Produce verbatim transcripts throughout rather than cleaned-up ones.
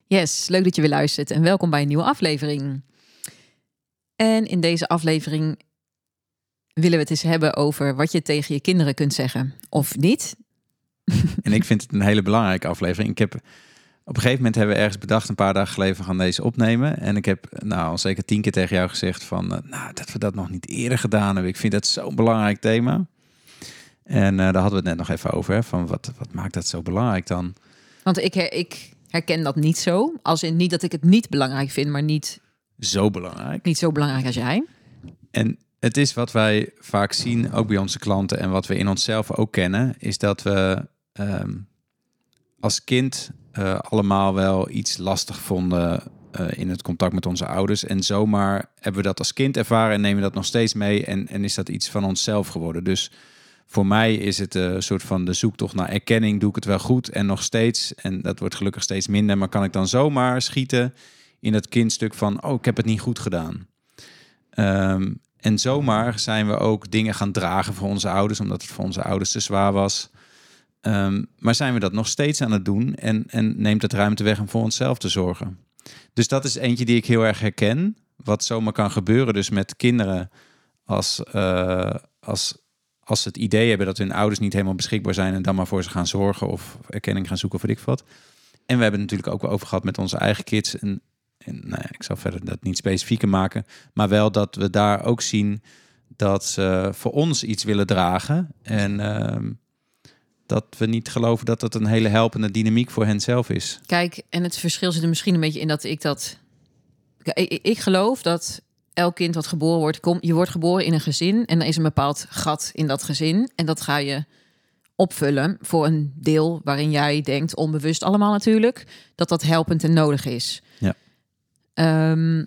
Yes, leuk dat je weer luistert en welkom bij een nieuwe aflevering. En in deze aflevering willen we het eens hebben over wat je tegen je kinderen kunt zeggen. Of niet. En ik vind het een hele belangrijke aflevering. Ik heb op een gegeven moment hebben we ergens bedacht, een paar dagen geleden, we gaan deze opnemen. En ik heb nou al zeker tien keer tegen jou gezegd van, uh, nou, dat we dat nog niet eerder gedaan hebben. Ik vind dat zo'n belangrijk thema. En uh, daar hadden we het net nog even over. Hè, van wat, wat maakt dat zo belangrijk dan? Want ik, ik herken dat niet zo. Als in niet dat ik het niet belangrijk vind, maar niet Zo belangrijk. Niet zo belangrijk als jij. En het is wat wij vaak zien, ook bij onze klanten en wat we in onszelf ook kennen, is dat we um, als kind uh, allemaal wel iets lastig vonden uh, in het contact met onze ouders. En zomaar hebben we dat als kind ervaren en nemen we dat nog steeds mee en, en is dat iets van onszelf geworden. Dus voor mij is het een soort van de zoektocht naar erkenning. Doe ik het wel goed en nog steeds, en dat wordt gelukkig steeds minder, maar kan ik dan zomaar schieten in dat kindstuk van, oh, ik heb het niet goed gedaan. Um, en zomaar zijn we ook dingen gaan dragen voor onze ouders, omdat het voor onze ouders te zwaar was. Um, maar zijn we dat nog steeds aan het doen en, en neemt het ruimte weg om voor onszelf te zorgen. Dus dat is eentje die ik heel erg herken. Wat zomaar kan gebeuren dus met kinderen als, uh, als, als ze het idee hebben dat hun ouders niet helemaal beschikbaar zijn en dan maar voor ze gaan zorgen of erkenning gaan zoeken of weet ik wat. En we hebben het natuurlijk ook wel over gehad met onze eigen kids. En, en nou ja, ik zal verder dat niet specifieker maken. Maar wel dat we daar ook zien dat ze voor ons iets willen dragen. En uh, dat we niet geloven dat dat een hele helpende dynamiek voor hen zelf is. Kijk, en het verschil zit er misschien een beetje in dat ik dat... Ik, ik, ik geloof dat elk kind wat geboren wordt, kom, je wordt geboren in een gezin en er is een bepaald gat in dat gezin. En dat ga je opvullen voor een deel waarin jij denkt, onbewust allemaal natuurlijk, dat dat helpend en nodig is. Ja. Um,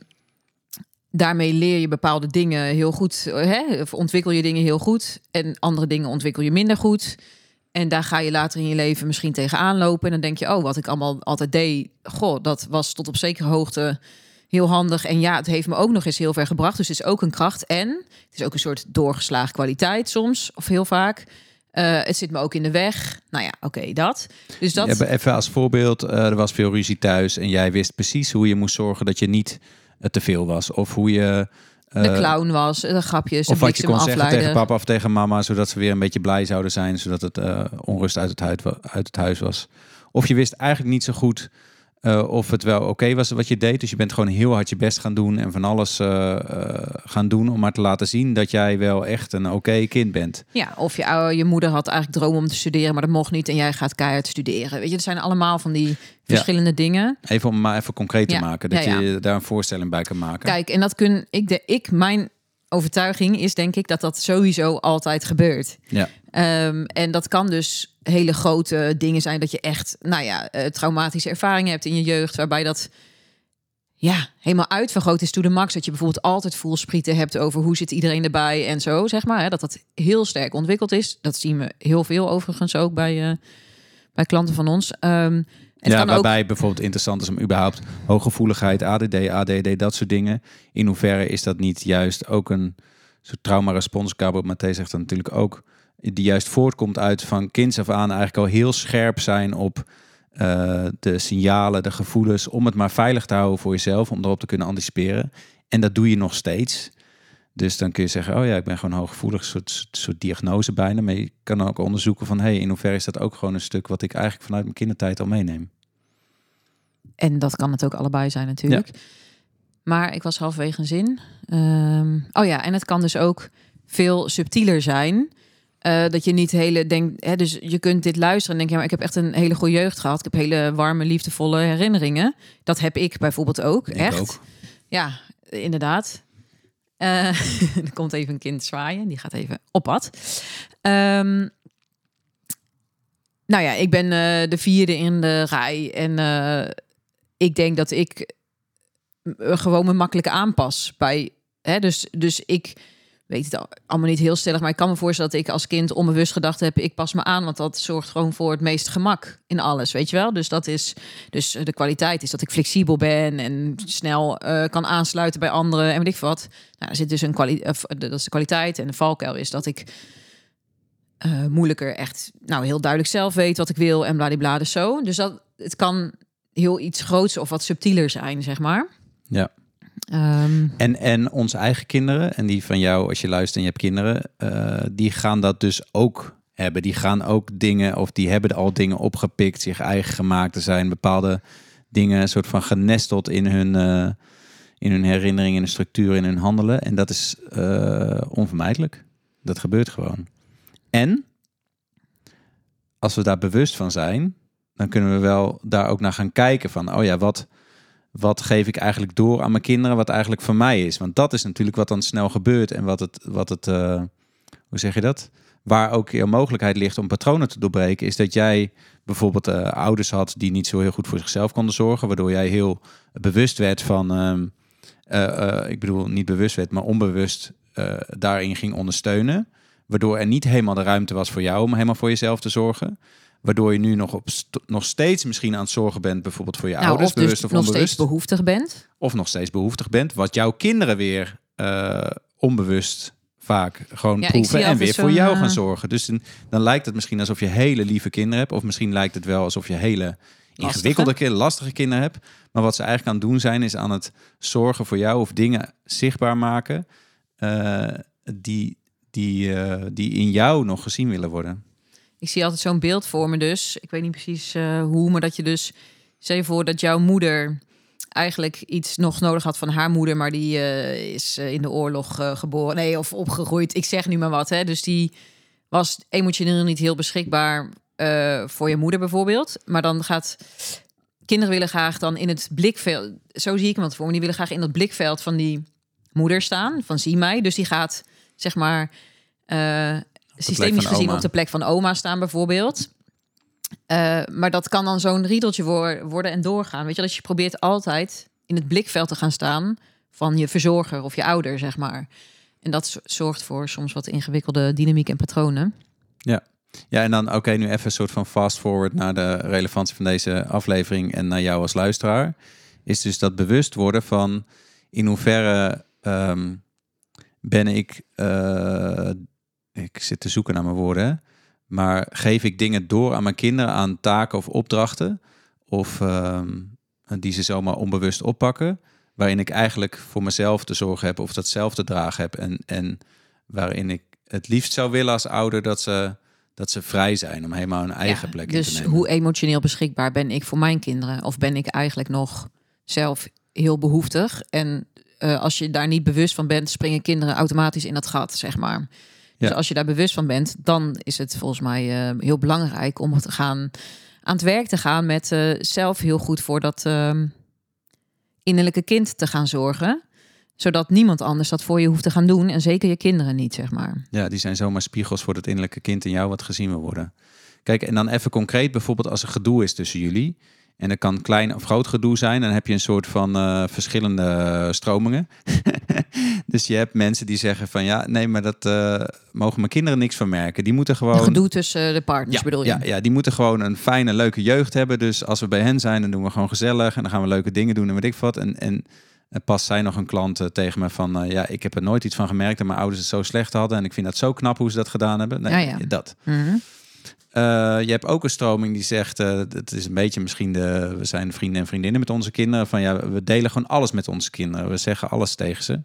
daarmee leer je bepaalde dingen heel goed, hè? Of ontwikkel je dingen heel goed en andere dingen ontwikkel je minder goed. En daar ga je later in je leven misschien tegenaan lopen. En dan denk je, oh, wat ik allemaal altijd deed, goh, dat was tot op zekere hoogte heel handig. En ja, het heeft me ook nog eens heel ver gebracht. Dus het is ook een kracht. En het is ook een soort doorgeslagen kwaliteit soms, of heel vaak. Uh, het zit me ook in de weg. Nou ja, oké, okay, dat. Dus dat. Ja, even als voorbeeld, uh, er was veel ruzie thuis en jij wist precies hoe je moest zorgen dat je niet uh, te veel was. Of hoe je Uh, de clown was, de grapjes, of wat je kon afleiden. zeggen tegen papa of tegen mama, zodat ze weer een beetje blij zouden zijn, zodat het uh, onrust uit het, huid, uit het huis was. Of je wist eigenlijk niet zo goed uh, of het wel oké okay was wat je deed. Dus je bent gewoon heel hard je best gaan doen en van alles uh, uh, gaan doen om maar te laten zien dat jij wel echt een oké okay kind bent. Ja, of je, uh, je moeder had eigenlijk droom om te studeren, maar dat mocht niet en jij gaat keihard studeren. Weet je, het zijn allemaal van die verschillende ja. dingen. Even om maar even concreet te ja. maken, dat ja, ja. je daar een voorstelling bij kan maken. Kijk, en dat kun ik, de, ik mijn overtuiging is denk ik dat dat sowieso altijd gebeurt. Ja. Um, en dat kan dus hele grote dingen zijn dat je echt, nou ja, uh, traumatische ervaringen hebt in je jeugd, waarbij dat ja helemaal uitvergroot is to the max. Dat je bijvoorbeeld altijd voelsprieten hebt over hoe zit iedereen erbij en zo, zeg maar. Hè, dat dat heel sterk ontwikkeld is. Dat zien we heel veel overigens ook bij, uh, bij klanten van ons. Um, En ja, waarbij ook bijvoorbeeld interessant is om überhaupt hooggevoeligheid, A D D, A D D, dat soort dingen. In hoeverre is dat niet juist ook een soort trauma-respons? Gabor Maté zegt dat natuurlijk ook. Die juist voortkomt uit van kinds af aan eigenlijk al heel scherp zijn op uh, de signalen, de gevoelens, om het maar veilig te houden voor jezelf, om erop te kunnen anticiperen. En dat doe je nog steeds. Dus dan kun je zeggen, oh ja, ik ben gewoon hooggevoelig, een soort, soort, soort diagnose bijna. Maar je kan ook onderzoeken van, hey, in hoeverre is dat ook gewoon een stuk wat ik eigenlijk vanuit mijn kindertijd al meeneem. En dat kan het ook allebei zijn natuurlijk. Ja. Maar ik was halverwege een zin. Um, oh ja, en het kan dus ook veel subtieler zijn. Uh, dat je niet hele denkt, hè, dus je kunt dit luisteren en denk je, maar ik heb echt een hele goede jeugd gehad. Ik heb hele warme, liefdevolle herinneringen. Dat heb ik bijvoorbeeld ook, ik echt. Ook. Ja, inderdaad. Uh, er komt even een kind zwaaien. Die gaat even op pad. Um, nou ja, ik ben uh, de vierde in de rij. En uh, ik denk dat ik uh, gewoon me makkelijk aanpas. Bij, hè, dus, dus ik weet het allemaal niet heel stellig. Maar ik kan me voorstellen dat ik als kind onbewust gedacht heb, ik pas me aan. Want dat zorgt gewoon voor het meest gemak in alles. Weet je wel? Dus dat is dus de kwaliteit is dat ik flexibel ben en snel uh, kan aansluiten bij anderen en weet ik wat. Nou, er zit dus een kwaliteit, uh, dat is de kwaliteit. En de valkuil is dat ik uh, moeilijker echt, nou heel duidelijk zelf weet wat ik wil en bladibla dus zo. Dus dat het kan heel iets groots of wat subtieler zijn, zeg maar. Ja. Um, en, en onze eigen kinderen, en die van jou, als je luistert en je hebt kinderen, uh, die gaan dat dus ook hebben. Die gaan ook dingen, of die hebben al dingen opgepikt, zich eigen gemaakt. Er zijn bepaalde dingen een soort van genesteld in hun, uh, in hun herinnering, in de structuur, in hun handelen. En dat is uh, onvermijdelijk. Dat gebeurt gewoon. En als we daar bewust van zijn, dan kunnen we wel daar ook naar gaan kijken van, oh ja, wat, wat geef ik eigenlijk door aan mijn kinderen, wat eigenlijk van mij is. Want dat is natuurlijk wat dan snel gebeurt en wat het, wat het uh, hoe zeg je dat? Waar ook je mogelijkheid ligt om patronen te doorbreken, is dat jij bijvoorbeeld uh, ouders had die niet zo heel goed voor zichzelf konden zorgen, waardoor jij heel bewust werd van, uh, uh, uh, ik bedoel niet bewust werd, maar onbewust uh, daarin ging ondersteunen. Waardoor er niet helemaal de ruimte was voor jou om helemaal voor jezelf te zorgen. Waardoor je nu nog, op st- nog steeds misschien aan het zorgen bent, bijvoorbeeld voor je nou, ouders, of dus bewust of nog onbewust. steeds behoeftig bent. Of nog steeds behoeftig bent, wat jouw kinderen weer uh, onbewust vaak gewoon ja, proeven en weer voor jou gaan uh... zorgen. Dus dan, dan lijkt het misschien alsof je hele lieve kinderen hebt. Of misschien lijkt het wel alsof je hele ingewikkelde, lastige, lastige kinderen hebt. Maar wat ze eigenlijk aan het doen zijn, is aan het zorgen voor jou of dingen zichtbaar maken uh, die, die, uh, die in jou nog gezien willen worden. Ik zie altijd zo'n beeld voor me dus. Ik weet niet precies uh, hoe, maar dat je dus... Stel je voor dat jouw moeder eigenlijk iets nog nodig had van haar moeder, maar die uh, is uh, in de oorlog uh, geboren. Nee, of opgegroeid. Ik zeg nu maar wat. Hè. Dus die was emotioneel niet heel beschikbaar uh, voor je moeder bijvoorbeeld. Maar dan gaat... Kinderen willen graag dan in het blikveld... Zo zie ik hem wat voor me. Die willen graag in dat blikveld van die moeder staan. Van zie mij. Dus die gaat, zeg maar... Uh, systemisch gezien op de plek van oma staan bijvoorbeeld. Uh, maar dat kan dan zo'n riedeltje wo- worden en doorgaan. Weet je, dat je probeert altijd in het blikveld te gaan staan van je verzorger of je ouder, zeg maar. En dat zorgt voor soms wat ingewikkelde dynamiek en patronen. Ja, ja en dan oké, okay, nu even een soort van fast forward naar de relevantie van deze aflevering en naar jou als luisteraar. Is dus dat bewust worden van in hoeverre um, ben ik... Uh, ik zit te zoeken naar mijn woorden, hè? Maar geef ik dingen door aan mijn kinderen, aan taken of opdrachten, of um, die ze zomaar onbewust oppakken, waarin ik eigenlijk voor mezelf te zorgen heb of dat zelf te dragen heb en, en waarin ik het liefst zou willen als ouder dat ze, dat ze vrij zijn om helemaal hun eigen ja, plek dus in te nemen. Dus hoe emotioneel beschikbaar ben ik voor mijn kinderen? Of ben ik eigenlijk nog zelf heel behoeftig? En uh, als je daar niet bewust van bent, springen kinderen automatisch in dat gat, zeg maar. Dus ja. Als je daar bewust van bent, dan is het volgens mij uh, heel belangrijk om te gaan aan het werk te gaan met uh, zelf heel goed voor dat uh, innerlijke kind te gaan zorgen. Zodat niemand anders dat voor je hoeft te gaan doen. En zeker je kinderen niet, zeg maar. Ja, die zijn zomaar spiegels voor het innerlijke kind in jou wat gezien wil worden. Kijk, en dan even concreet, bijvoorbeeld als er gedoe is tussen jullie. En dat kan klein of groot gedoe zijn. Dan heb je een soort van uh, verschillende stromingen. Dus je hebt mensen die zeggen van ja, nee, maar dat uh, mogen mijn kinderen niks van merken. Die moeten gewoon... Een gedoe tussen de partners, ja, bedoel je? Ja, ja, die moeten gewoon een fijne, leuke jeugd hebben. Dus als we bij hen zijn, dan doen we gewoon gezellig. En dan gaan we leuke dingen doen en weet ik wat. En, en pas zei nog een klant uh, tegen me van... Uh, ja, ik heb er nooit iets van gemerkt dat mijn ouders het zo slecht hadden. En ik vind dat zo knap hoe ze dat gedaan hebben. Nee, ja, ja. dat. Mm-hmm. Uh, je hebt ook een stroming die zegt, uh, het is een beetje misschien de, we zijn vrienden en vriendinnen met onze kinderen. Van ja, we delen gewoon alles met onze kinderen. We zeggen alles tegen ze.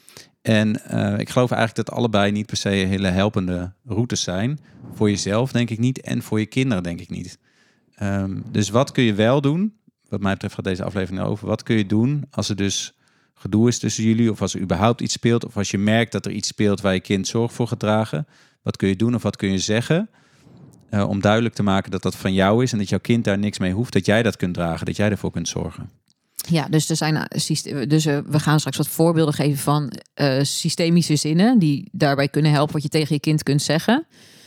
En uh, ik geloof eigenlijk dat allebei niet per se hele helpende routes zijn. Voor jezelf denk ik niet en voor je kinderen denk ik niet. Um, dus wat kun je wel doen? Wat mij betreft gaat deze aflevering over. Wat kun je doen als er dus gedoe is tussen jullie? Of als er überhaupt iets speelt? Of als je merkt dat er iets speelt waar je kind zorg voor gaat dragen? Wat kun je doen of wat kun je zeggen? Uh, om duidelijk te maken dat dat van jou is en dat jouw kind daar niks mee hoeft. Dat jij dat kunt dragen, dat jij ervoor kunt zorgen. Ja, dus er zijn dus uh, we gaan straks wat voorbeelden geven van uh, systemische zinnen die daarbij kunnen helpen wat je tegen je kind kunt zeggen.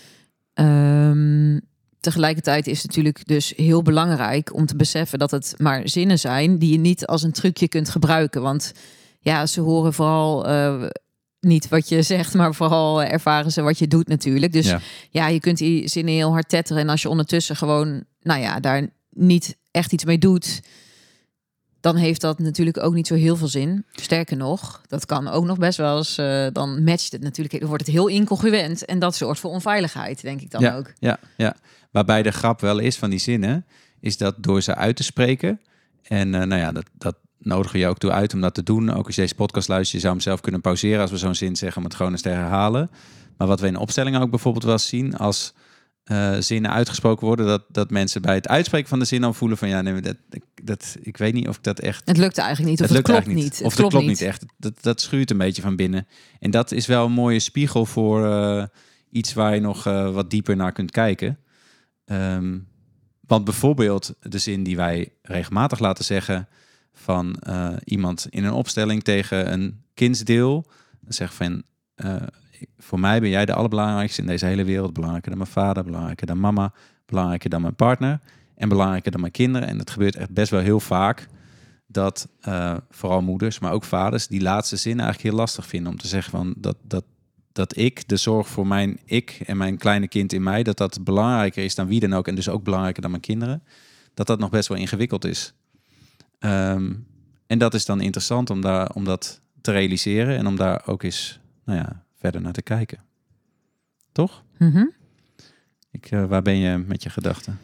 Um, tegelijkertijd is het natuurlijk dus heel belangrijk om te beseffen dat het maar zinnen zijn die je niet als een trucje kunt gebruiken. Want ja, ze horen vooral uh, niet wat je zegt, maar vooral ervaren ze wat je doet natuurlijk. Dus ja, ja je kunt die zinnen heel hard tetteren en als je ondertussen gewoon, nou ja, daar niet echt iets mee doet, dan heeft dat natuurlijk ook niet zo heel veel zin. Sterker nog, dat kan ook nog best wel eens, uh, dan matcht het natuurlijk, dan wordt het heel incongruent en dat zorgt voor onveiligheid, denk ik dan ja, ook. Ja, ja. Waarbij de grap wel is van die zinnen, is dat door ze uit te spreken. En uh, nou ja, dat, dat nodigen we je ook toe uit om dat te doen. Ook als je deze podcast luistert, je zou hem zelf kunnen pauzeren als we zo'n zin zeggen om het gewoon eens te herhalen. Maar wat we in opstellingen ook bijvoorbeeld wel zien, als uh, zinnen uitgesproken worden, dat, dat mensen bij het uitspreken van de zin dan voelen van ja, nee, dat, dat, ik weet niet of ik dat echt... Het lukt eigenlijk niet, of het, het klopt niet. niet. Of het, het klopt niet echt. Dat, dat schuurt een beetje van binnen. En dat is wel een mooie spiegel voor uh, iets waar je nog uh, wat dieper naar kunt kijken. Um, want bijvoorbeeld de zin die wij regelmatig laten zeggen van uh, iemand in een opstelling tegen een kindsdeel, dan zegt van uh, voor mij ben jij de allerbelangrijkste in deze hele wereld. Belangrijker dan mijn vader, belangrijker dan mama, belangrijker dan mijn partner en belangrijker dan mijn kinderen. En dat gebeurt echt best wel heel vaak dat uh, vooral moeders, maar ook vaders die laatste zin eigenlijk heel lastig vinden om te zeggen van dat, dat, dat ik, de zorg voor mijn ik en mijn kleine kind in mij, dat dat belangrijker is dan wie dan ook en dus ook belangrijker dan mijn kinderen. Dat dat nog best wel ingewikkeld is. Um, en dat is dan interessant om, daar, om dat te realiseren en om daar ook eens nou ja, verder naar te kijken. Toch? Mm-hmm. Ik, uh, waar ben je met je gedachten?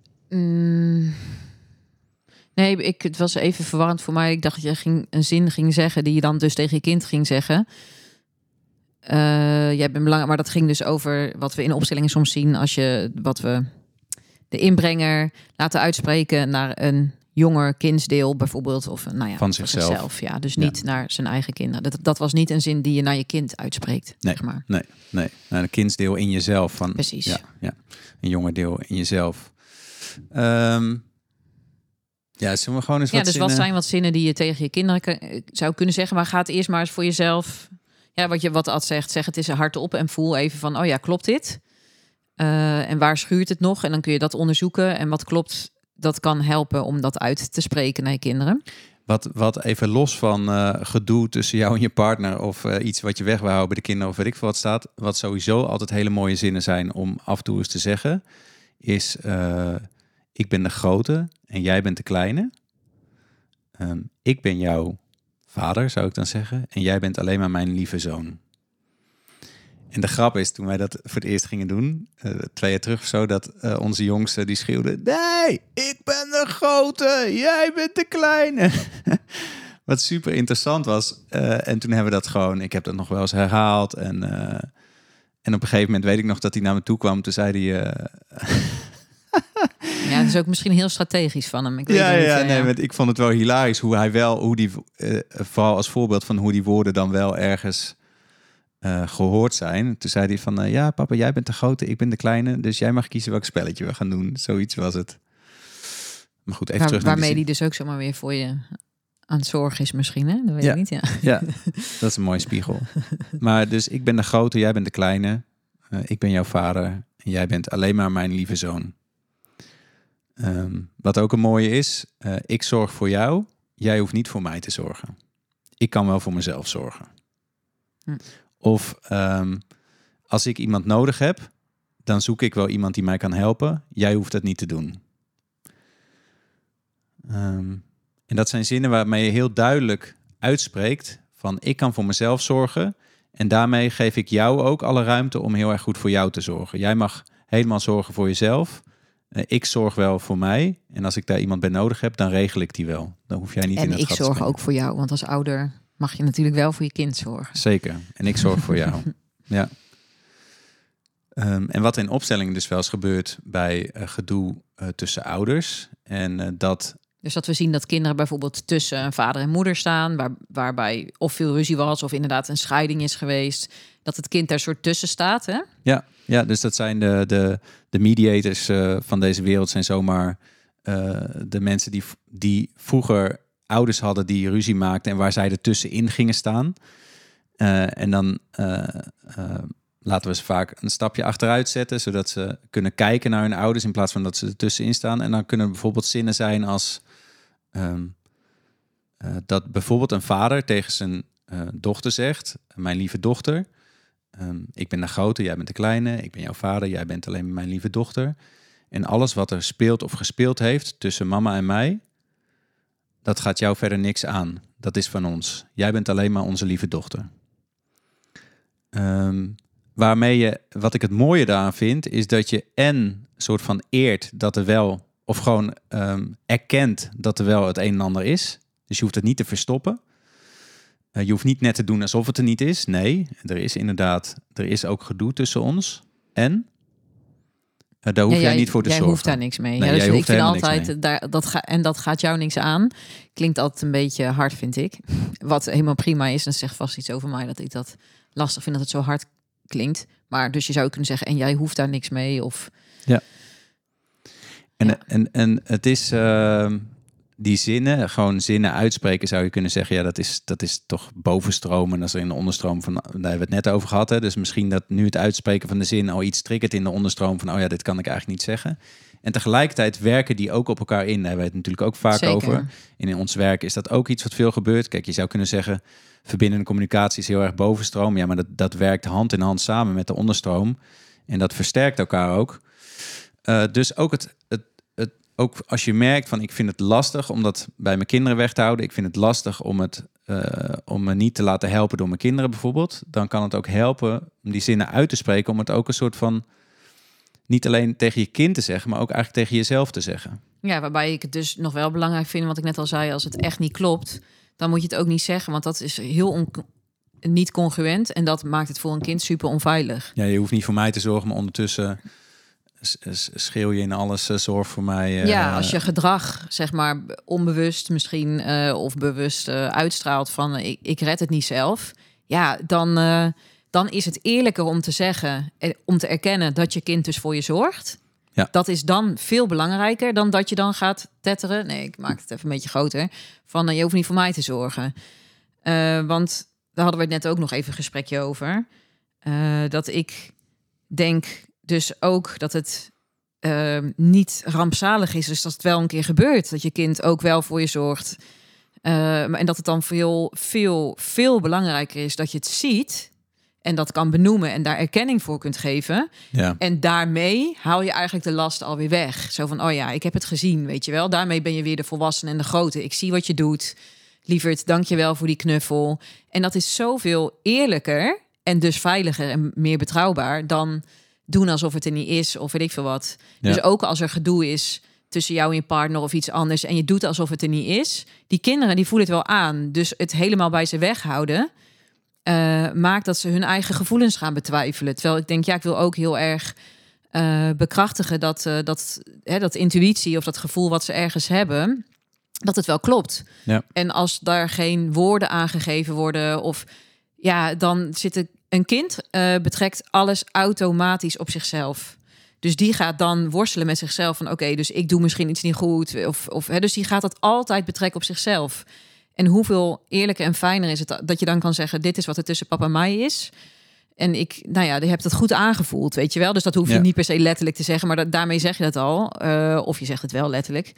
Mm. Nee, ik, het was even verwarrend voor mij. Ik dacht dat je ging, een zin ging zeggen die je dan dus tegen je kind ging zeggen. Uh, jij bent belangrijk, maar dat ging dus over wat we in opstellingen soms zien als je wat we de inbrenger laten uitspreken naar een jonger kindsdeel bijvoorbeeld, of nou ja, van zichzelf. zichzelf. Ja, dus niet ja. naar zijn eigen kinderen. Dat, dat was niet een zin die je naar je kind uitspreekt. Nee, zeg maar. nee, nee. Naar een kindsdeel in jezelf. Van, Precies. Ja, ja, een jonger deel in jezelf. Um, ja, zullen we gewoon eens ja, wat dus zinnen... wat zijn wat zinnen die je tegen je kinderen k- zou kunnen zeggen, maar ga het eerst maar eens voor jezelf. Ja, wat je wat Ad zegt, zeg het eens hardop en voel even van, oh ja, klopt dit? Uh, en waar schuurt het nog? En dan kun je dat onderzoeken. En wat klopt, dat kan helpen om dat uit te spreken naar je kinderen. Wat, wat even los van uh, gedoe tussen jou en je partner of uh, iets wat je weg wil houden bij de kinderen of weet ik veel wat staat. Wat sowieso altijd hele mooie zinnen zijn om af en toe eens te zeggen, is uh, ik ben de grote en jij bent de kleine. Um, ik ben jouw vader, zou ik dan zeggen. En jij bent alleen maar mijn lieve zoon. En de grap is, toen wij dat voor het eerst gingen doen, uh, twee jaar terug of zo, dat uh, onze jongste die schreeuwde, nee, ik ben de grote, jij bent de kleine. Wat super interessant was. Uh, en toen hebben we dat gewoon, ik heb dat nog wel eens herhaald. En, uh, en op een gegeven moment weet ik nog dat hij naar me toe kwam. Toen zei hij... Uh, ja, dat is ook misschien heel strategisch van hem. Ik weet ja, niet, ja, ja, nee, ja. maar ik vond het wel hilarisch hoe hij wel, hoe die, uh, vooral als voorbeeld van hoe die woorden dan wel ergens uh, gehoord zijn. Toen zei hij van, uh, ja papa, jij bent de grote, ik ben de kleine, dus jij mag kiezen welk spelletje we gaan doen. Zoiets was het. Maar goed, even Waar, terug naar waarmee die die dus ook zomaar weer voor je aan het zorgen is misschien, hè? Dat weet ja. ik niet, ja. Ja, dat is een mooie spiegel. Maar dus ik ben de grote, jij bent de kleine. Uh, ik ben jouw vader en jij bent alleen maar mijn lieve zoon. Um, wat ook een mooie is, uh, ik zorg voor jou, jij hoeft niet voor mij te zorgen. Ik kan wel voor mezelf zorgen. Hm. Of um, als ik iemand nodig heb, dan zoek ik wel iemand die mij kan helpen. Jij hoeft dat niet te doen. Um, en dat zijn zinnen waarmee je heel duidelijk uitspreekt van ik kan voor mezelf zorgen. En daarmee geef ik jou ook alle ruimte om heel erg goed voor jou te zorgen. Jij mag helemaal zorgen voor jezelf. Uh, ik zorg wel voor mij. En als ik daar iemand bij nodig heb, dan regel ik die wel. Dan hoef jij niet en in het gat te springen. En ik zorg ook voor jou, want als ouder mag je natuurlijk wel voor je kind zorgen. Zeker. En ik zorg voor jou. Ja. Um, en wat in opstellingen dus wel eens gebeurt bij uh, gedoe uh, tussen ouders. En uh, dat... Dus dat we zien dat kinderen bijvoorbeeld tussen vader en moeder staan, waar, waarbij of veel ruzie was of inderdaad een scheiding is geweest, dat het kind daar soort tussen staat, hè? Ja, ja, dus dat zijn de, de, de mediators uh, van deze wereld zijn zomaar uh, de mensen die, die vroeger ouders hadden die ruzie maakten en waar zij er tussenin gingen staan. Uh, en dan uh, uh, laten we ze vaak een stapje achteruit zetten, zodat ze kunnen kijken naar hun ouders in plaats van dat ze er tussenin staan. En dan kunnen er bijvoorbeeld zinnen zijn als um, uh, dat bijvoorbeeld een vader tegen zijn uh, dochter zegt, mijn lieve dochter, um, ik ben de grote, jij bent de kleine, ik ben jouw vader, jij bent alleen mijn lieve dochter. En alles wat er speelt of gespeeld heeft tussen mama en mij, dat gaat jou verder niks aan. Dat is van ons. Jij bent alleen maar onze lieve dochter. Um, waarmee je, wat ik het mooie daaraan vind, is dat je en soort van eert dat er wel of gewoon um, erkent dat er wel het een en ander is. Dus je hoeft het niet te verstoppen. Uh, je hoeft niet net te doen alsof het er niet is. Nee, er is inderdaad, er is ook gedoe tussen ons. En uh, daar hoef ja, jij jij niet voor te jij zorgen. Jij hoeft daar niks mee. Nee, ja, dus jij ik vind altijd altijd, daar, dat ga, en dat gaat jou niks aan. Klinkt altijd een beetje hard, vind ik. Wat helemaal prima is. Dan zegt vast iets over mij dat ik dat lastig vind dat het zo hard klinkt. Maar dus je zou kunnen zeggen, en jij hoeft daar niks mee. Of... Ja. En, ja. en, en het is uh, die zinnen, gewoon zinnen uitspreken zou je kunnen zeggen. Ja, dat is, dat is toch bovenstromen. Als er in de onderstroom van, daar hebben we het net over gehad. Hè? Dus misschien dat nu het uitspreken van de zin al iets triggert in de onderstroom van, oh ja, dit kan ik eigenlijk niet zeggen. En tegelijkertijd werken die ook op elkaar in. Daar hebben we het natuurlijk ook vaak Zeker. over. En in ons werk is dat ook iets wat veel gebeurt. Kijk, je zou kunnen zeggen, verbindende communicatie is heel erg bovenstroom. Ja, maar dat, dat werkt hand in hand samen met de onderstroom. En dat versterkt elkaar ook. Uh, dus ook, het, het, het, ook als je merkt van, ik vind het lastig om dat bij mijn kinderen weg te houden. Ik vind het lastig om, het, uh, om me niet te laten helpen door mijn kinderen bijvoorbeeld. Dan kan het ook helpen om die zinnen uit te spreken. Om het ook een soort van, niet alleen tegen je kind te zeggen, maar ook eigenlijk tegen jezelf te zeggen. Ja, waarbij ik het dus nog wel belangrijk vind, wat ik net al zei, als het echt niet klopt, dan moet je het ook niet zeggen, want dat is heel on- niet congruent en dat maakt het voor een kind super onveilig. Ja, je hoeft niet voor mij te zorgen, maar ondertussen schreeuw je in alles, uh, zorg voor mij. Uh, ja, als je gedrag, zeg maar, onbewust misschien uh, of bewust uh, uitstraalt van uh, ik, ik red het niet zelf, ja, dan, uh, dan is het eerlijker om te zeggen, eh, om te erkennen dat je kind dus voor je zorgt. Ja. Dat is dan veel belangrijker dan dat je dan gaat tetteren. Nee, ik maak het even een beetje groter. Van uh, je hoeft niet voor mij te zorgen. Uh, want daar hadden we het net ook nog even een gesprekje over. Uh, dat ik denk dus ook dat het uh, niet rampzalig is. Dus dat het wel een keer gebeurt. Dat je kind ook wel voor je zorgt. Uh, en dat het dan veel, veel, veel belangrijker is dat je het ziet en dat kan benoemen en daar erkenning voor kunt geven. Ja. En daarmee haal je eigenlijk de last alweer weg. Zo van, oh ja, ik heb het gezien, weet je wel. Daarmee ben je weer de volwassene en de grote. Ik zie wat je doet. Lieverd, dank je wel voor die knuffel. En dat is zoveel eerlijker en dus veiliger en meer betrouwbaar dan doen alsof het er niet is of weet ik veel wat. Ja. Dus ook als er gedoe is tussen jou en je partner of iets anders en je doet alsof het er niet is, die kinderen die voelen het wel aan. Dus het helemaal bij ze weghouden Uh, maakt dat ze hun eigen gevoelens gaan betwijfelen. Terwijl ik denk, ja, ik wil ook heel erg uh, bekrachtigen dat, uh, dat, hè, dat intuïtie of dat gevoel wat ze ergens hebben, dat het wel klopt. Ja. En als daar geen woorden aangegeven worden of ja, dan zit een kind uh, betrekt alles automatisch op zichzelf. Dus die gaat dan worstelen met zichzelf van oké, okay, dus ik doe misschien iets niet goed. Of, of, hè, dus die gaat dat altijd betrekken op zichzelf. En hoeveel eerlijker en fijner is het dat je dan kan zeggen, dit is wat er tussen papa en mij is. En ik, nou ja, je hebt het goed aangevoeld, weet je wel. Dus dat hoef je ja. niet per se letterlijk te zeggen, maar dat, daarmee zeg je dat al. Uh, of je zegt het wel letterlijk.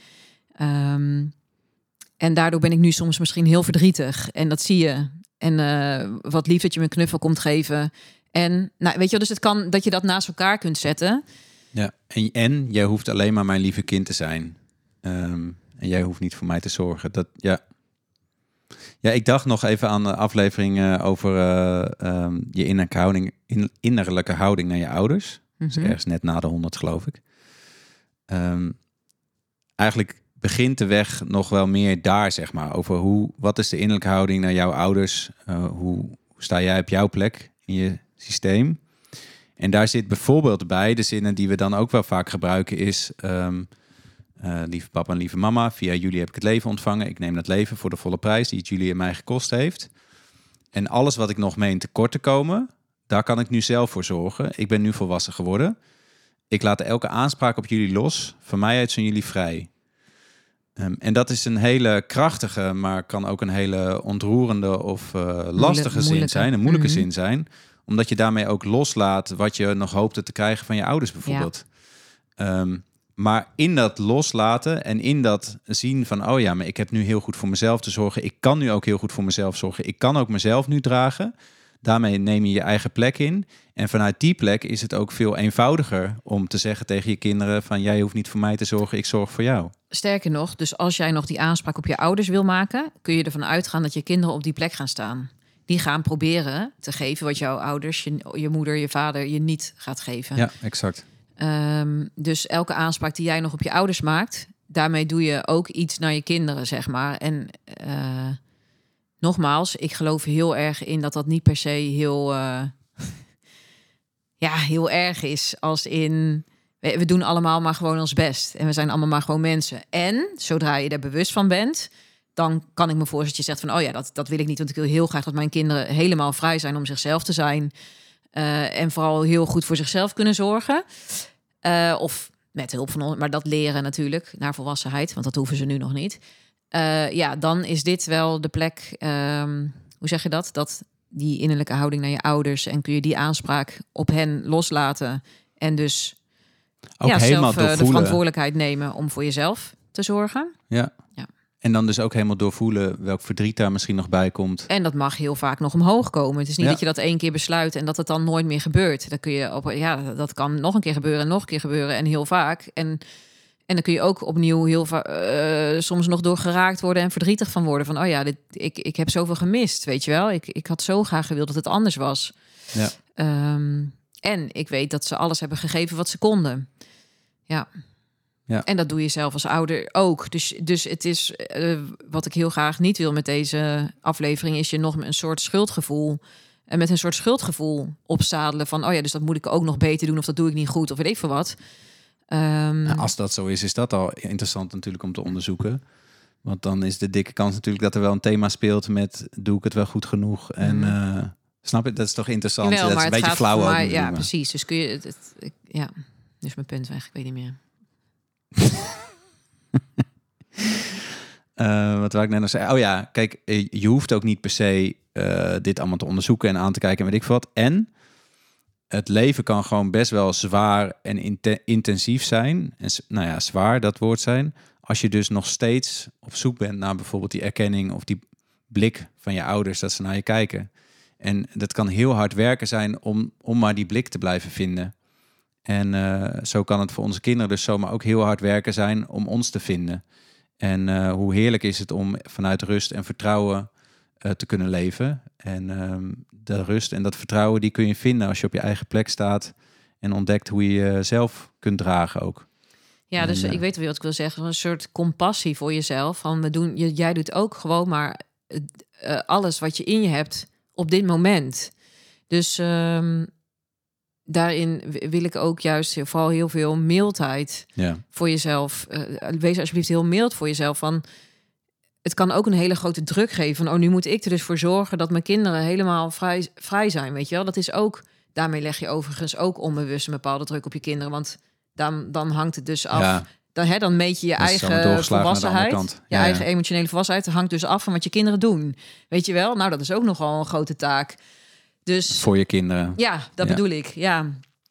Um, en daardoor ben ik nu soms misschien heel verdrietig. En dat zie je. En uh, wat lief dat je me een knuffel komt geven. En, nou, weet je wel, dus het kan dat je dat naast elkaar kunt zetten. Ja, en, en jij hoeft alleen maar mijn lieve kind te zijn. Um, en jij hoeft niet voor mij te zorgen. Dat, ja... Ja, ik dacht nog even aan de aflevering uh, over uh, um, je innerlijke houding, in, innerlijke houding naar je ouders. Mm-hmm. Dus ergens net na de honderd, geloof ik. Um, eigenlijk begint de weg nog wel meer daar, zeg maar. Over hoe, wat is de innerlijke houding naar jouw ouders? Uh, hoe sta jij op jouw plek in je systeem? En daar zit bijvoorbeeld bij, de zinnen die we dan ook wel vaak gebruiken is... Um, Uh, lieve papa en lieve mama, via jullie heb ik het leven ontvangen. Ik neem dat leven voor de volle prijs die het jullie en mij gekost heeft. En alles wat ik nog meen tekort te komen, daar kan ik nu zelf voor zorgen. Ik ben nu volwassen geworden. Ik laat elke aanspraak op jullie los. Van mij uit zijn jullie vrij. Um, en dat is een hele krachtige, maar kan ook een hele ontroerende of uh, lastige Moeilijk, zin moeilijke. zijn. Een moeilijke mm-hmm. zin zijn. Omdat je daarmee ook loslaat wat je nog hoopte te krijgen van je ouders bijvoorbeeld. Ja. Um, Maar in dat loslaten en in dat zien van... oh ja, maar ik heb nu heel goed voor mezelf te zorgen. Ik kan nu ook heel goed voor mezelf zorgen. Ik kan ook mezelf nu dragen. Daarmee neem je je eigen plek in. En vanuit die plek is het ook veel eenvoudiger om te zeggen tegen je kinderen... van jij hoeft niet voor mij te zorgen, ik zorg voor jou. Sterker nog, dus als jij nog die aanspraak op je ouders wil maken... kun je ervan uitgaan dat je kinderen op die plek gaan staan. Die gaan proberen te geven wat jouw ouders, je, je moeder, je vader je niet gaat geven. Ja, exact. Um, dus elke aanspraak die jij nog op je ouders maakt, daarmee doe je ook iets naar je kinderen, zeg maar. En uh, nogmaals, ik geloof heel erg in dat dat niet per se heel, uh, ja, heel erg is. Als in, we, we doen allemaal maar gewoon ons best. En we zijn allemaal maar gewoon mensen. En zodra je er bewust van bent, dan kan ik me voorstellen dat je zegt van, oh ja, dat, dat wil ik niet. Want ik wil heel graag dat mijn kinderen helemaal vrij zijn om zichzelf te zijn. Uh, en vooral heel goed voor zichzelf kunnen zorgen. Uh, of met hulp van ons, maar dat leren natuurlijk naar volwassenheid, want dat hoeven ze nu nog niet. Uh, ja, dan is dit wel de plek, um, hoe zeg je dat? Dat die innerlijke houding naar je ouders en kun je die aanspraak op hen loslaten en dus ook ja, helemaal zelf uh, de verantwoordelijkheid nemen om voor jezelf te zorgen. Ja. ja. En dan dus ook helemaal doorvoelen welk verdriet daar misschien nog bij komt. En dat mag heel vaak nog omhoog komen. Het is niet ja. dat je dat één keer besluit en dat het dan nooit meer gebeurt. Dan kun je op, ja, dat kan nog een keer gebeuren en nog een keer gebeuren en heel vaak. En, en dan kun je ook opnieuw heel vaak uh, soms nog door geraakt worden en verdrietig van worden. Van, oh ja, dit, ik, ik heb zoveel gemist, weet je wel. Ik, ik had zo graag gewild dat het anders was. Ja. Um, en ik weet dat ze alles hebben gegeven wat ze konden. Ja. Ja. En dat doe je zelf als ouder ook. Dus, dus het is uh, wat ik heel graag niet wil met deze aflevering, is je nog een soort schuldgevoel. En met een soort schuldgevoel opzadelen van, oh ja, dus dat moet ik ook nog beter doen, of dat doe ik niet goed, of weet ik veel wat. Um, nou, als dat zo is, is dat al interessant natuurlijk om te onderzoeken. Want dan is de dikke kans natuurlijk dat er wel een thema speelt met, doe ik het wel goed genoeg? En mm. uh, snap je, dat is toch interessant? Wel, dat is een beetje flauw ook. Maar, ja, precies. Dus kun je het, het ik, ja, dus mijn punt weg. Ik weet niet meer. uh, wat wou ik net nog zeggen? Oh ja, kijk, je hoeft ook niet per se uh, dit allemaal te onderzoeken en aan te kijken en weet ik wat. En het leven kan gewoon best wel zwaar en in- intensief zijn. En nou ja, zwaar, dat woord zijn. Als je dus nog steeds op zoek bent naar bijvoorbeeld die erkenning of die blik van je ouders, dat ze naar je kijken. En dat kan heel hard werken zijn om, om maar die blik te blijven vinden. En uh, zo kan het voor onze kinderen dus zomaar ook heel hard werken zijn om ons te vinden. En uh, hoe heerlijk is het om vanuit rust en vertrouwen uh, te kunnen leven. En um, de rust en dat vertrouwen, die kun je vinden als je op je eigen plek staat en ontdekt hoe je jezelf kunt dragen ook. Ja, dus en, uh, ik weet wel wat ik wil zeggen. Een soort compassie voor jezelf. Van we doen, jij doet ook gewoon maar uh, alles wat je in je hebt op dit moment. Dus um, daarin wil ik ook juist vooral heel veel mildheid ja. voor jezelf. Uh, wees alsjeblieft heel mild voor jezelf. Van, het kan ook een hele grote druk geven. Van, oh, nu moet ik er dus voor zorgen dat mijn kinderen helemaal vrij, vrij zijn. Weet je wel, dat is ook. Daarmee leg je overigens ook onbewust een bepaalde druk op je kinderen. Want dan, dan hangt het dus af. Ja. Dan, hè, dan meet je je dat eigen volwassenheid. Je ja, ja. eigen emotionele volwassenheid hangt dus af van wat je kinderen doen. Weet je wel? Nou, dat is ook nogal een grote taak. Dus, voor je kinderen. Ja, dat ja. bedoel ik. Ja.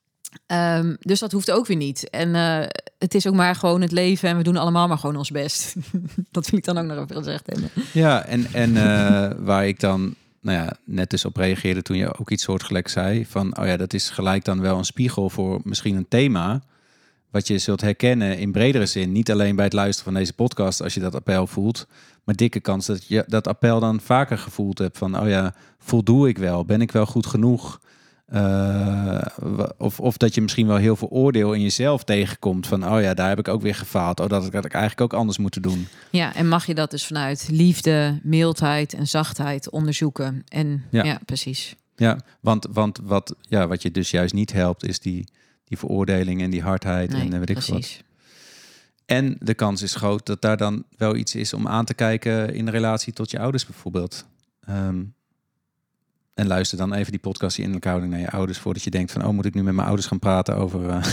Um, dus dat hoeft ook weer niet. En uh, het is ook maar gewoon het leven en we doen allemaal maar gewoon ons best. Dat wil ik dan ook nog even gezegd hebben. Ja, en, en uh, waar ik dan nou ja, net dus op reageerde toen je ook iets soortgelijks zei. Van, oh ja, dat is gelijk dan wel een spiegel voor misschien een thema wat je zult herkennen in bredere zin. Niet alleen bij het luisteren van deze podcast als je dat appel voelt. Maar dikke kans dat je dat appel dan vaker gevoeld hebt. Van, oh ja, voldoe ik wel? Ben ik wel goed genoeg? Uh, of, of dat je misschien wel heel veel oordeel in jezelf tegenkomt. Van, oh ja, daar heb ik ook weer gefaald. Oh, dat had ik eigenlijk ook anders moeten doen. Ja, en mag je dat dus vanuit liefde, mildheid en zachtheid onderzoeken. En ja, ja precies. Ja, want, want wat, ja, wat je dus juist niet helpt, is die, die veroordeling en die hardheid. Nee, en weet ik precies. wat. En de kans is groot dat daar dan wel iets is om aan te kijken in de relatie tot je ouders bijvoorbeeld. Um, En luister dan even die podcast, die innerlijke houding naar je ouders, voordat je denkt van, oh, moet ik nu met mijn ouders gaan praten over... Uh...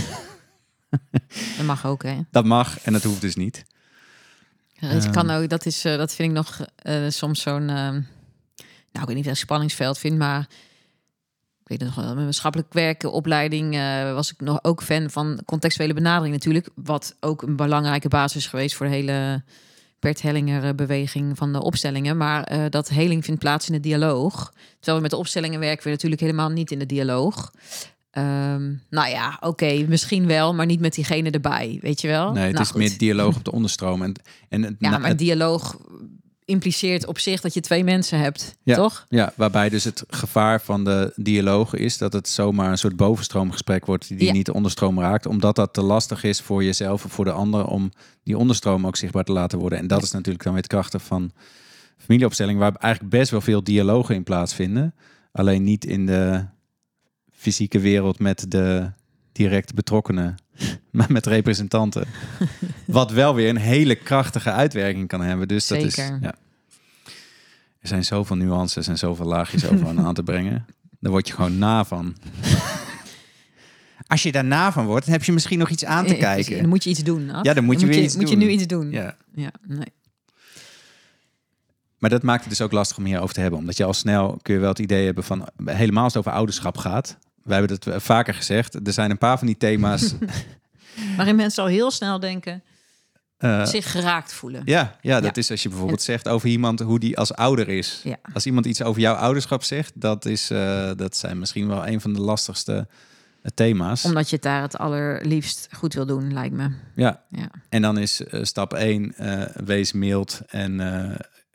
Dat mag ook, hè? Dat mag, en dat hoeft dus niet. Het uh... kan ook, dat, is, uh, dat vind ik nog uh, soms zo'n... Uh... Nou, ik weet niet of ik het spanningsveld vind, maar... Ik weet nog wel, met mijn maatschappelijk werken opleiding uh, was ik nog ook fan van contextuele benadering natuurlijk. Wat ook een belangrijke basis is geweest voor de hele... Bert Hellinger beweging van de opstellingen. Maar uh, dat heling vindt plaats in de dialoog. Terwijl we met de opstellingen werken we natuurlijk helemaal niet in de dialoog. Um, nou ja, oké, okay, misschien wel, maar niet met diegene erbij, weet je wel? Nee, het nou, is goed. meer dialoog op de onderstroom. En, en het, ja, na, maar het... dialoog impliceert op zich dat je twee mensen hebt, ja, toch? Ja, waarbij dus het gevaar van de dialoog is dat het zomaar een soort bovenstroomgesprek wordt die Ja. niet de onderstroom raakt, omdat dat te lastig is voor jezelf of voor de ander om die onderstroom ook zichtbaar te laten worden. En dat Ja. is natuurlijk dan weer het krachtig van familieopstelling, waar eigenlijk best wel veel dialogen in plaatsvinden. Alleen niet in de fysieke wereld met de direct betrokkenen, maar met representanten. Wat wel weer een hele krachtige uitwerking kan hebben. Dus dat is, Zeker. ja. Er zijn zoveel nuances en zoveel laagjes over aan te brengen. Daar word je gewoon na van. Als je daar na van wordt, dan heb je misschien nog iets aan te Eh, kijken. Dan moet je iets doen. Ad. Ja, dan moet je weer iets moet doen. je nu iets doen. Ja. Ja, nee. Maar dat maakt het dus ook lastig om hierover te hebben. Omdat je al snel kun je wel het idee hebben van, helemaal als het over ouderschap gaat. Wij hebben het vaker gezegd. Er zijn een paar van die thema's. Waarin mensen al heel snel denken, uh, zich geraakt voelen. Ja, ja, dat Ja. is als je bijvoorbeeld zegt over iemand hoe die als ouder is. Ja. Als iemand iets over jouw ouderschap zegt, dat, is, uh, dat zijn misschien wel een van de lastigste uh, thema's. Omdat je het daar het allerliefst goed wil doen, lijkt me. Ja, Ja. en dan is uh, stap één, uh, wees mild en uh,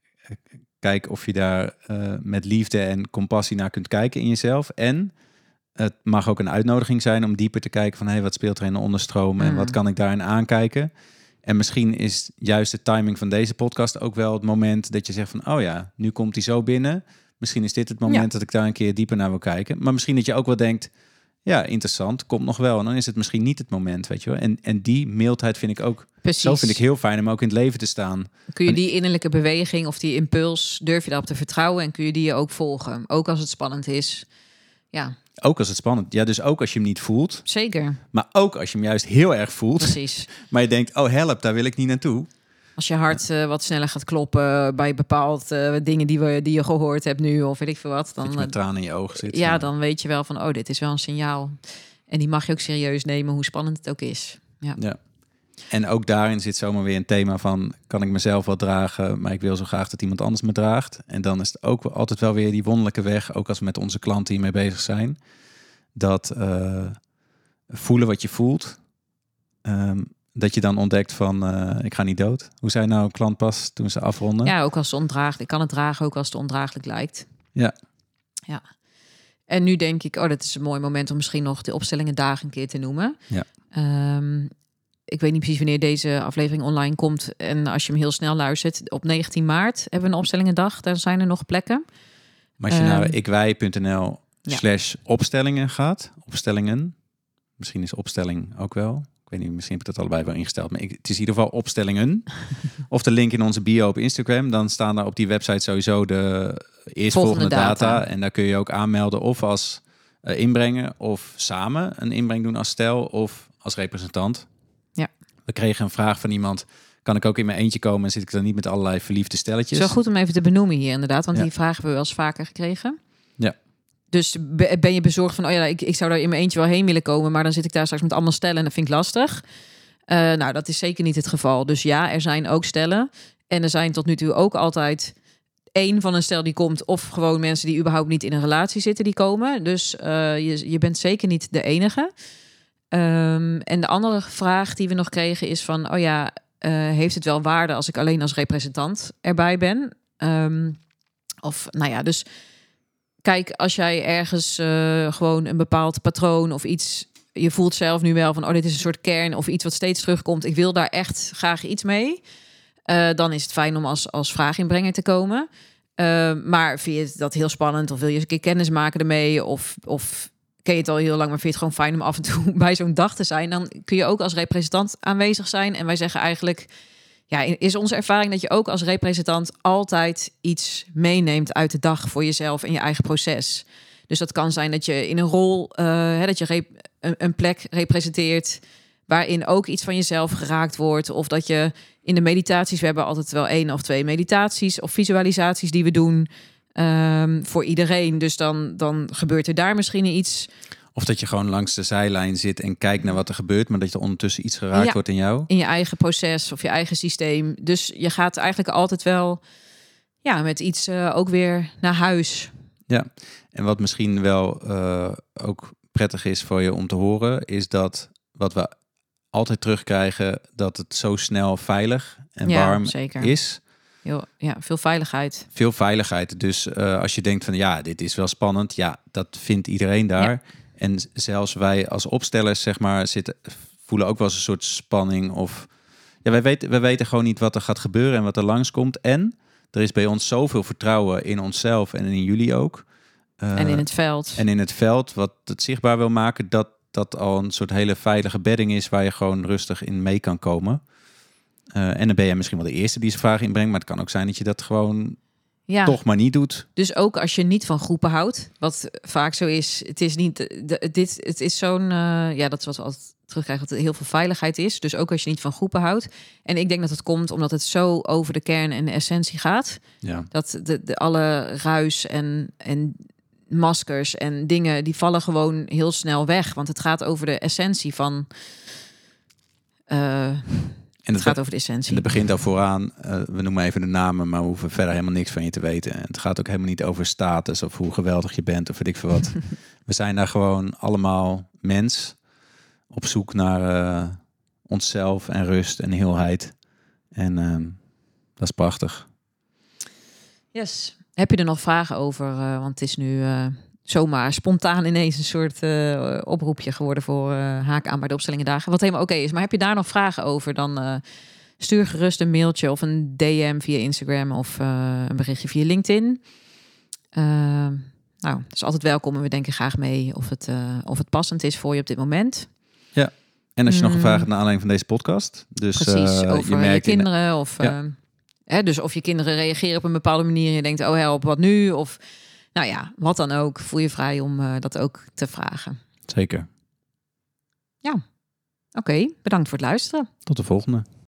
kijk of je daar uh, met liefde en compassie naar kunt kijken in jezelf. En het mag ook een uitnodiging zijn om dieper te kijken van, hé, hey, wat speelt er in de onderstroom en Mm. wat kan ik daarin aankijken? En misschien is juist de timing van deze podcast ook wel het moment dat je zegt van, oh ja, nu komt hij zo binnen. Misschien is dit het moment Ja. dat ik daar een keer dieper naar wil kijken. Maar misschien dat je ook wel denkt, ja, interessant, komt nog wel. En dan is het misschien niet het moment, weet je wel. En, en die mildheid vind ik ook, Precies. zo vind ik heel fijn om ook in het leven te staan. Kun je die innerlijke beweging of die impuls, durf je daarop te vertrouwen en kun je die ook volgen? Ook als het spannend is. Ja, Ook als het spannend, ja, dus ook als je hem niet voelt. zeker. Maar ook als je hem juist heel erg voelt. Precies. Maar je denkt, oh help, daar wil ik niet naartoe. Als je hart uh, wat sneller gaat kloppen bij bepaalde uh, dingen die, we, die je gehoord hebt nu of weet ik veel wat. Dan, Dat je met tranen in je ogen zit. Ja, dan weet je wel van, oh, dit is wel een signaal. En die mag je ook serieus nemen, hoe spannend het ook is. Ja. Ja. En ook daarin zit zomaar weer een thema van, kan ik mezelf wel dragen, maar ik wil zo graag dat iemand anders me draagt. En dan is het ook altijd wel weer die wonderlijke weg, ook als we met onze klanten hiermee bezig zijn, dat uh, voelen wat je voelt, um, dat je dan ontdekt van, uh, ik ga niet dood. Hoe zei nou een klant pas toen ze afronden? Ja, ook als het ondraaglijk. Ik kan het dragen ook als het ondraaglijk lijkt. Ja. Ja. En nu denk ik, oh, dat is een mooi moment om misschien nog de opstellingen dagen een keer te noemen. Ja. Um, ik weet niet precies wanneer deze aflevering online komt. En als je hem heel snel luistert, op negentien maart hebben we een opstellingendag. Daar zijn er nog plekken. Maar als je um, naar ikwij.nl ja. slash opstellingen gaat, opstellingen, misschien is opstelling ook wel. Ik weet niet, misschien heb ik dat allebei wel ingesteld. Maar ik, het is in ieder geval opstellingen. Of de link in onze bio op Instagram. Dan staan daar op die website sowieso de eerstvolgende data. data. En daar kun je ook aanmelden of als uh, inbrengen of samen een inbreng doen als stel of als representant. Ja. We kregen een vraag van iemand, kan ik ook in mijn eentje komen en zit ik dan niet met allerlei verliefde stelletjes? Zo goed om even te benoemen hier inderdaad, want ja. die vragen hebben we wel eens vaker gekregen. Ja. Dus ben je bezorgd van, oh ja, ik, ik zou daar in mijn eentje wel heen willen komen, maar dan zit ik daar straks met allemaal stellen en dat vind ik lastig. Uh, nou, dat is zeker niet het geval. Dus ja, er zijn ook stellen. En er zijn tot nu toe ook altijd één van een stel die komt, of gewoon mensen die überhaupt niet in een relatie zitten die komen. Dus uh, je, je bent zeker niet de enige. Um, en de andere vraag die we nog kregen is van, oh ja, uh, heeft het wel waarde als ik alleen als representant erbij ben? Um, of, nou ja, dus kijk, als jij ergens uh, gewoon een bepaald patroon of iets, je voelt zelf nu wel van, oh, dit is een soort kern of iets wat steeds terugkomt. Ik wil daar echt graag iets mee. Uh, dan is het fijn om als, als vraaginbrenger te komen. Uh, maar vind je dat heel spannend of wil je eens een keer kennis maken ermee of, of ken je het al heel lang, maar vind je het gewoon fijn om af en toe bij zo'n dag te zijn, dan kun je ook als representant aanwezig zijn. En wij zeggen eigenlijk, ja, is onze ervaring dat je ook als representant altijd iets meeneemt uit de dag voor jezelf en je eigen proces. Dus dat kan zijn dat je in een rol, uh, hè, dat je rep- een, een plek representeert waarin ook iets van jezelf geraakt wordt. Of dat je in de meditaties, we hebben altijd wel één of twee meditaties of visualisaties die we doen um, voor iedereen. Dus dan, dan gebeurt er daar misschien iets. Of dat je gewoon langs de zijlijn zit en kijkt naar wat er gebeurt, maar dat er ondertussen iets geraakt ja, wordt in jou. In je eigen proces of je eigen systeem. Dus je gaat eigenlijk altijd wel ja, met iets uh, ook weer naar huis. Ja, en wat misschien wel uh, ook prettig is voor je om te horen, is dat wat we altijd terugkrijgen, dat het zo snel veilig en ja, warm zeker. is. Heel, ja, veel veiligheid. Veel veiligheid. Dus uh, als je denkt van ja, dit is wel spannend. Ja, dat vindt iedereen daar. Ja. En zelfs wij als opstellers, zeg maar, zitten, voelen ook wel eens een soort spanning. Of ja, wij weten, wij weten gewoon niet wat er gaat gebeuren en wat er langskomt. En er is bij ons zoveel vertrouwen in onszelf en in jullie ook. Uh, en in het veld. En in het veld, wat het zichtbaar wil maken, dat dat al een soort hele veilige bedding is waar je gewoon rustig in mee kan komen. Uh, en dan ben je misschien wel de eerste die zijn vraag inbrengt, maar het kan ook zijn dat je dat gewoon ja. toch maar niet doet. Dus ook als je niet van groepen houdt, wat vaak zo is, het is niet, de, dit, het is zo'n, uh, ja, dat is wat we altijd terugkrijgen, dat er heel veel veiligheid is. Dus ook als je niet van groepen houdt. En ik denk dat het komt omdat het zo over de kern en de essentie gaat. Ja. Dat de, de alle ruis en, en maskers en dingen, die vallen gewoon heel snel weg. Want het gaat over de essentie van... Uh, En het, het gaat over de essentie. En het begint al vooraan. Uh, we noemen even de namen, maar we hoeven verder helemaal niks van je te weten. En het gaat ook helemaal niet over status of hoe geweldig je bent of weet ik veel wat. We zijn daar gewoon allemaal mens op zoek naar uh, onszelf en rust en heelheid. En uh, dat is prachtig. Yes. Heb je er nog vragen over? Uh, want het is nu uh, zomaar spontaan ineens een soort uh, oproepje geworden voor uh, haak aan bij de opstellingendagen. Wat helemaal oké okay is. Maar heb je daar nog vragen over? Dan uh, stuur gerust een mailtje of een D M via Instagram of uh, een berichtje via LinkedIn. Uh, nou, dat is altijd welkom en we denken graag mee of het, uh, of het passend is voor je op dit moment. Ja, en als je mm. nog een vraag hebt naar aanleiding van deze podcast. Dus, Precies, uh, over je, merkt je kinderen in... of... Ja. Uh, hè, dus of je kinderen reageren op een bepaalde manier en je denkt, oh help, wat nu? Of nou ja, wat dan ook. Voel je vrij om uh, dat ook te vragen. Zeker. Ja, oké. Okay, bedankt voor het luisteren. Tot de volgende.